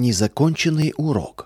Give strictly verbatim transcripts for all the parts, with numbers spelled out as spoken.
Незаконченный урок.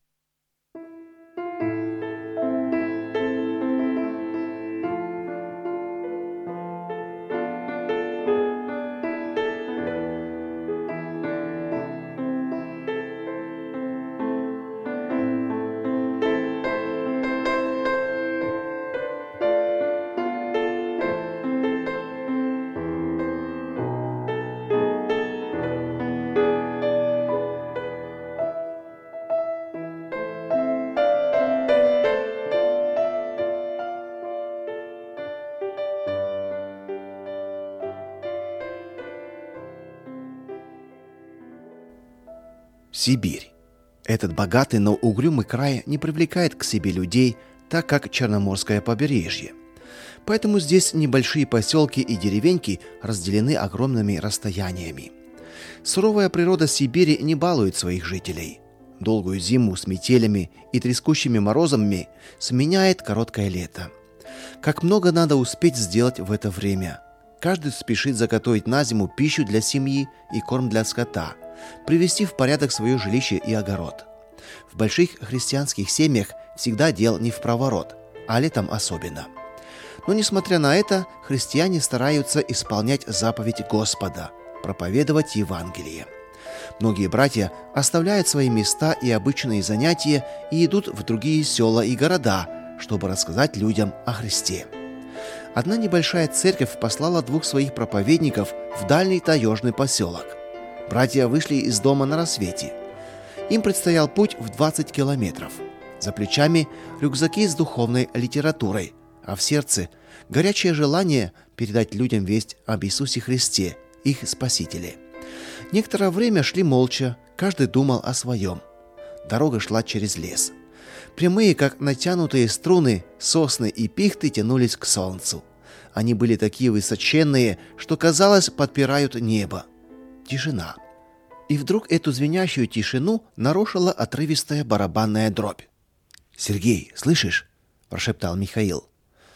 Сибирь. Этот богатый, но угрюмый край не привлекает к себе людей, так как Черноморское побережье. Поэтому здесь небольшие поселки и деревеньки разделены огромными расстояниями. Суровая природа Сибири не балует своих жителей. Долгую зиму с метелями и трескучими морозами сменяет короткое лето. Как много надо успеть сделать в это время. Каждый спешит заготовить на зиму пищу для семьи и корм для скота, привести в порядок свое жилище и огород. В больших христианских семьях всегда дел не впроворот, а летом особенно. Но несмотря на это, христиане стараются исполнять заповедь Господа, проповедовать Евангелие. Многие братья оставляют свои места и обычные занятия и идут в другие села и города, чтобы рассказать людям о Христе. Одна небольшая церковь послала двух своих проповедников в дальний таежный поселок. Братья вышли из дома на рассвете. Им предстоял путь в двадцать километров. За плечами рюкзаки с духовной литературой, а в сердце горячее желание передать людям весть об Иисусе Христе, их Спасителе. Некоторое время шли молча, каждый думал о своем. Дорога шла через лес. Прямые, как натянутые струны, сосны и пихты тянулись к солнцу. Они были такие высоченные, что, казалось, подпирают небо. Тишина. И вдруг эту звенящую тишину нарушила отрывистая барабанная дробь. «Сергей, слышишь?» – прошептал Михаил.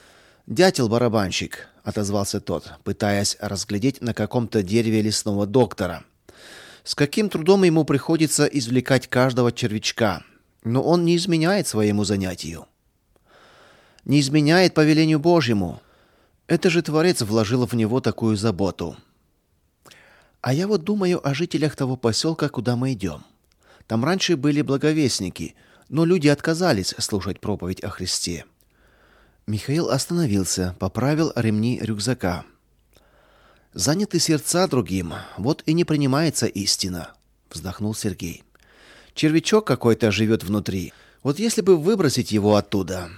«Дятел-барабанщик», – отозвался тот, пытаясь разглядеть на каком-то дереве лесного доктора. С каким трудом ему приходится извлекать каждого червячка, но он не изменяет своему занятию. Не изменяет повелению Божьему. Это же Творец вложил в него такую заботу. А я вот думаю о жителях того поселка, куда мы идем. Там раньше были благовестники, но люди отказались слушать проповедь о Христе. Михаил остановился, поправил ремни рюкзака. Заняты сердца другим, вот и не принимается истина, вздохнул Сергей. Червячок какой-то живет внутри. Вот если бы выбросить его оттуда.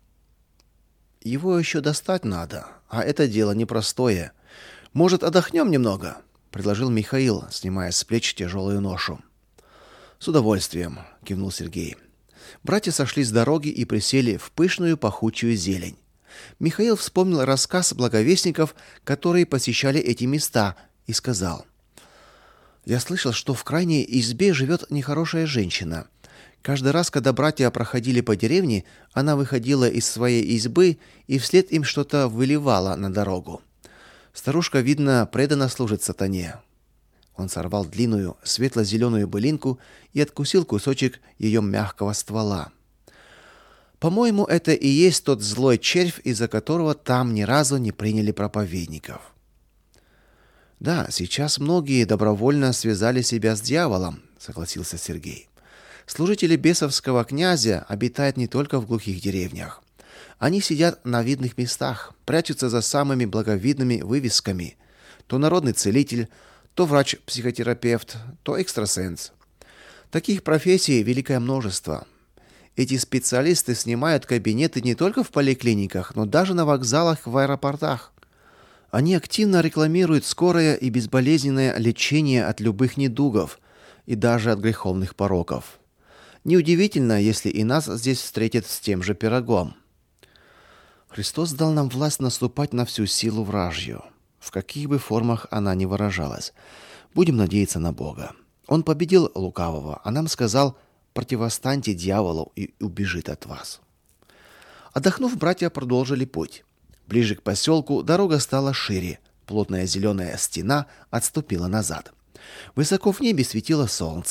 Его еще достать надо, а это дело непростое. Может, отдохнем немного? Предложил Михаил, снимая с плеч тяжелую ношу. С удовольствием, кивнул Сергей. Братья сошли с дороги и присели в пышную пахучую зелень. Михаил вспомнил рассказ благовестников, которые посещали эти места, и сказал: «Я слышал, что в крайней избе живет нехорошая женщина. Каждый раз, когда братья проходили по деревне, она выходила из своей избы и вслед им что-то выливала на дорогу. Старушка, видно, преданно служит сатане». Он сорвал длинную светло-зеленую былинку и откусил кусочек ее мягкого ствола. «По-моему, это и есть тот злой червь, из-за которого там ни разу не приняли проповедников». «Да, сейчас многие добровольно связали себя с дьяволом», — согласился Сергей. «Служители бесовского князя обитают не только в глухих деревнях. Они сидят на видных местах, прячутся за самыми благовидными вывесками. То народный целитель, то врач-психотерапевт, то экстрасенс. Таких профессий великое множество. Эти специалисты снимают кабинеты не только в поликлиниках, но даже на вокзалах, в аэропортах. Они активно рекламируют скорое и безболезненное лечение от любых недугов и даже от греховных пороков. Неудивительно, если и нас здесь встретят с тем же пирогом. Христос дал нам власть наступать на всю силу вражью, в каких бы формах она ни выражалась. Будем надеяться на Бога. Он победил лукавого, а нам сказал: противостаньте дьяволу, и убежит от вас. Отдохнув, братья продолжили путь. Ближе к поселку дорога стала шире, плотная зеленая стена отступила назад. Высоко в небе светило солнце.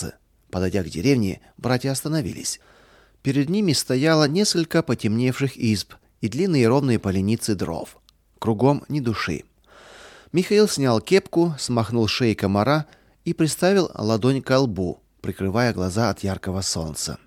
Подойдя к деревне, братья остановились. Перед ними стояло несколько потемневших изб и длинные ровные поленицы дров. Кругом ни души. Михаил снял кепку, смахнул с шеи комара и приставил ладонь к лбу, прикрывая глаза от яркого солнца.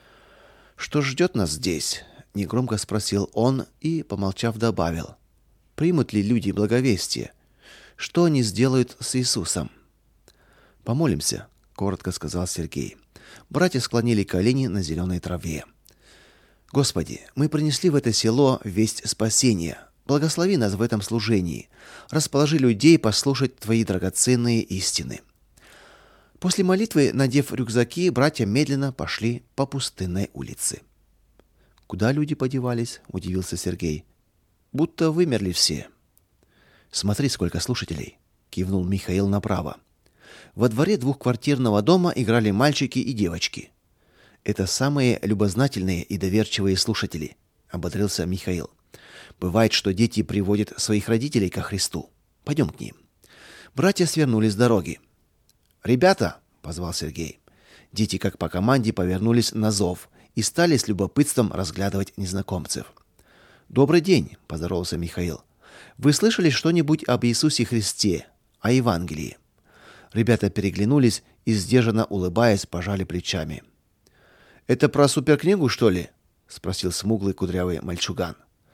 «Что ждет нас здесь?» — негромко спросил он и, помолчав, добавил. «Примут ли люди благовестие? Что они сделают с Иисусом?» «Помолимся», — коротко сказал Сергей. Братья склонили колени на зеленой траве. «Господи, мы принесли в это село весть спасения. Благослови нас в этом служении. Расположи людей послушать Твои драгоценные истины». После молитвы, надев рюкзаки, братья медленно пошли по пустынной улице. «Куда люди подевались?» — удивился Сергей. «Будто вымерли все». «Смотри, сколько слушателей!» — кивнул Михаил направо. Во дворе двухквартирного дома играли мальчики и девочки. «Это самые любознательные и доверчивые слушатели», — ободрился Михаил. «Бывает, что дети приводят своих родителей ко Христу. Пойдем к ним». Братья свернули с дороги. «Ребята!» — позвал Сергей. Дети, как по команде, повернулись на зов и стали с любопытством разглядывать незнакомцев. «Добрый день!» — поздоровался Михаил. «Вы слышали что-нибудь об Иисусе Христе, о Евангелии?» Ребята переглянулись и, сдержанно улыбаясь, пожали плечами. «Это про суперкнигу, что ли?» — спросил смуглый кудрявый мальчуган.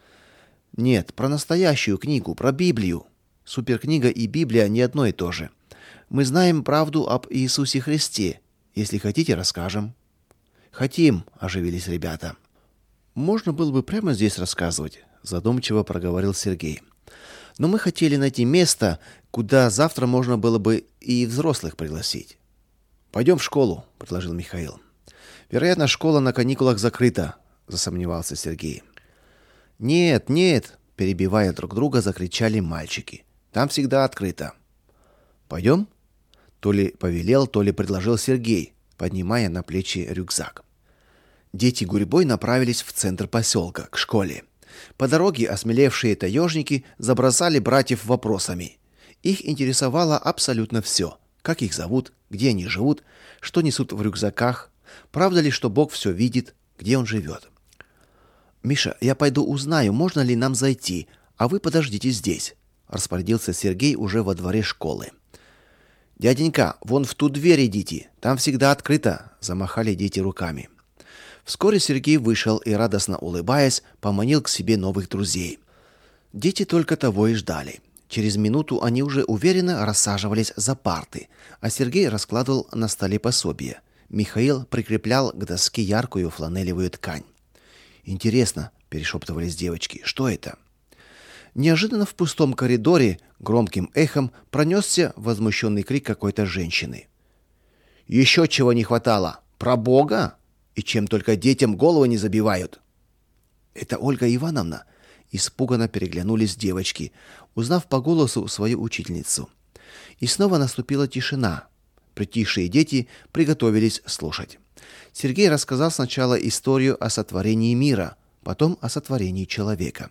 «Нет, про настоящую книгу, про Библию. Суперкнига и Библия не одно и то же. Мы знаем правду об Иисусе Христе. Если хотите, расскажем». «Хотим», — оживились ребята. «Можно было бы прямо здесь рассказывать», — задумчиво проговорил Сергей. «Но мы хотели найти место, куда завтра можно было бы и взрослых пригласить». «Пойдем в школу», — предложил Михаил. «Вероятно, школа на каникулах закрыта», — засомневался Сергей. «Нет, нет», — перебивая друг друга, закричали мальчики. «Там всегда открыто». «Пойдем?» То ли повелел, то ли предложил Сергей, поднимая на плечи рюкзак. Дети гурьбой направились в центр поселка, к школе. По дороге осмелевшие таежники забросали братьев вопросами. Их интересовало абсолютно все. Как их зовут, где они живут, что несут в рюкзаках, правда ли, что Бог все видит, где он живет. «Миша, я пойду узнаю, можно ли нам зайти, а вы подождите здесь», — распорядился Сергей уже во дворе школы. «Дяденька, вон в ту дверь идите, там всегда открыто», — замахали дети руками. Вскоре Сергей вышел и, радостно улыбаясь, поманил к себе новых друзей. Дети только того и ждали. Через минуту они уже уверенно рассаживались за парты, а Сергей раскладывал на столе пособие. Михаил прикреплял к доске яркую фланелевую ткань. «Интересно», — перешептывались девочки, — «что это?» Неожиданно в пустом коридоре громким эхом пронесся возмущенный крик какой-то женщины. «Еще чего не хватало! Про Бога? И чем только детям голову не забивают!» «Это Ольга Ивановна!» Испуганно переглянулись девочки, узнав по голосу свою учительницу. И снова наступила тишина. Притихшие дети приготовились слушать. Сергей рассказал сначала историю о сотворении мира, потом о сотворении человека.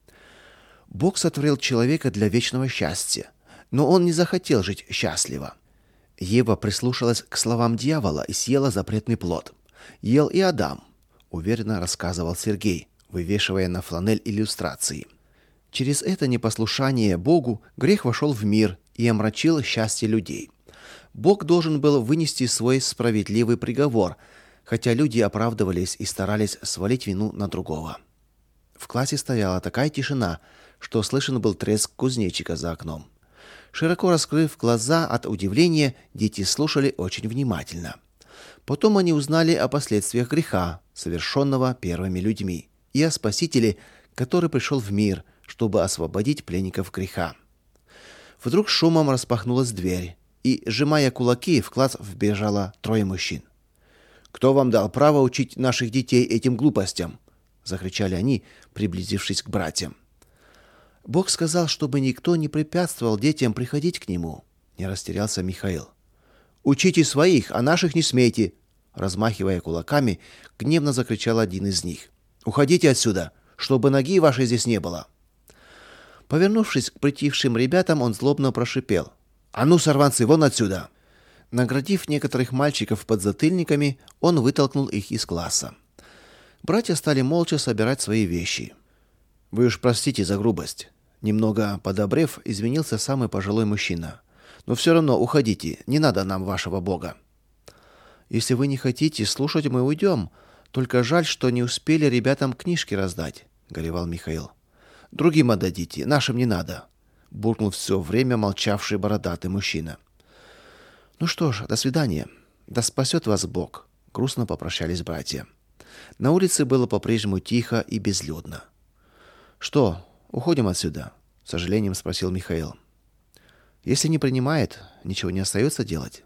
Бог сотворил человека для вечного счастья, но он не захотел жить счастливо. Ева прислушалась к словам дьявола и съела запретный плод. Ел и Адам, уверенно рассказывал Сергей, вывешивая на фланель иллюстрации. Через это непослушание Богу грех вошел в мир и омрачил счастье людей. Бог должен был вынести свой справедливый приговор, хотя люди оправдывались и старались свалить вину на другого. В классе стояла такая тишина, что слышен был треск кузнечика за окном. Широко раскрыв глаза от удивления, дети слушали очень внимательно. Потом они узнали о последствиях греха, совершенного первыми людьми, и о Спасителе, который пришел в мир, чтобы освободить пленников греха. Вдруг шумом распахнулась дверь, и, сжимая кулаки, в класс вбежало трое мужчин. «Кто вам дал право учить наших детей этим глупостям?» — закричали они, приблизившись к братьям. «Бог сказал, чтобы никто не препятствовал детям приходить к нему», — не растерялся Михаил. «Учите своих, а наших не смейте!» Размахивая кулаками, гневно закричал один из них. «Уходите отсюда, чтобы ноги вашей здесь не было!» Повернувшись к притихшим ребятам, он злобно прошипел. «А ну, сорванцы, вон отсюда!» Наградив некоторых мальчиков подзатыльниками, он вытолкнул их из класса. Братья стали молча собирать свои вещи. «Вы уж простите за грубость». Немного подобрев, извинился самый пожилой мужчина. «Но все равно уходите, не надо нам вашего бога». «Если вы не хотите слушать, мы уйдем. Только жаль, что не успели ребятам книжки раздать», — горевал Михаил. «Другим отдадите, нашим не надо», — буркнул все время молчавший бородатый мужчина. «Ну что ж, до свидания. Да спасет вас Бог», — грустно попрощались братья. На улице было по-прежнему тихо и безлюдно. «Что, уходим отсюда?» — с сожалением спросил Михаил. «Если не принимает, ничего не остается делать».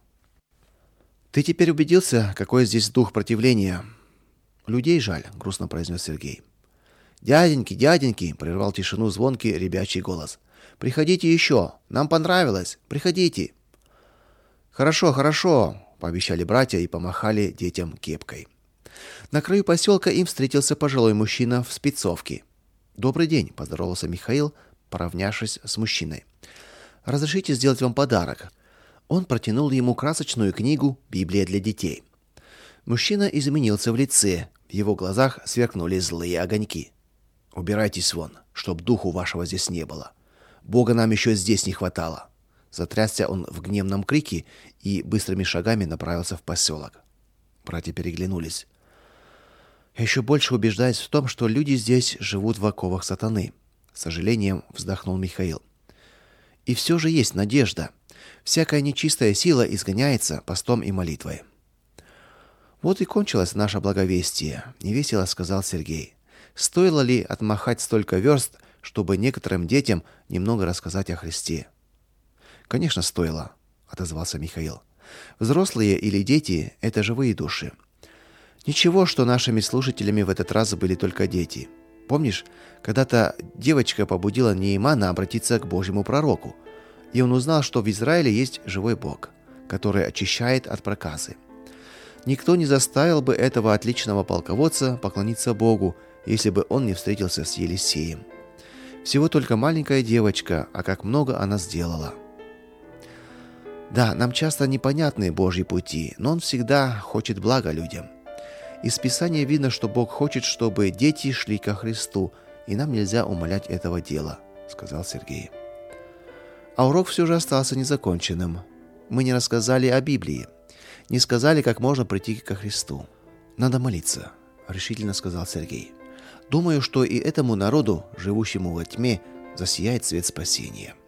«Ты теперь убедился, какой здесь дух противления?» «Людей жаль», — грустно произнес Сергей. «Дяденьки, дяденьки!» — прервал тишину звонкий ребячий голос. «Приходите еще! Нам понравилось! Приходите!» «Хорошо, хорошо!» — пообещали братья и помахали детям кепкой. На краю поселка им встретился пожилой мужчина в спецовке. «Добрый день!» — поздоровался Михаил, поравнявшись с мужчиной. «Разрешите сделать вам подарок?» Он протянул ему красочную книгу «Библия для детей». Мужчина изменился в лице, в его глазах сверкнули злые огоньки. «Убирайтесь вон, чтоб духу вашего здесь не было. Бога нам еще здесь не хватало». Затрясся он в гневном крике и быстрыми шагами направился в поселок. Братья переглянулись. «Я еще больше убеждаюсь в том, что люди здесь живут в оковах сатаны», — с сожалением вздохнул Михаил. «И все же есть надежда. Всякая нечистая сила изгоняется постом и молитвой». «Вот и кончилось наше благовестие», — невесело сказал Сергей. «Стоило ли отмахать столько верст, чтобы некоторым детям немного рассказать о Христе?» «Конечно, стоило», — отозвался Михаил. «Взрослые или дети — это живые души. Ничего, что нашими слушателями в этот раз были только дети. Помнишь, когда-то девочка побудила Неймана обратиться к Божьему пророку, и он узнал, что в Израиле есть живой Бог, который очищает от проказы. Никто не заставил бы этого отличного полководца поклониться Богу, если бы он не встретился с Елисеем. Всего только маленькая девочка, а как много она сделала. Да, нам часто непонятны Божьи пути, но Он всегда хочет блага людям. Из Писания видно, что Бог хочет, чтобы дети шли ко Христу, и нам нельзя умалять этого дела», — сказал Сергей. А урок все же остался незаконченным. Мы не рассказали о Библии, не сказали, как можно прийти ко Христу. «Надо молиться», — решительно сказал Сергей. «Думаю, что и этому народу, живущему во тьме, засияет свет спасения».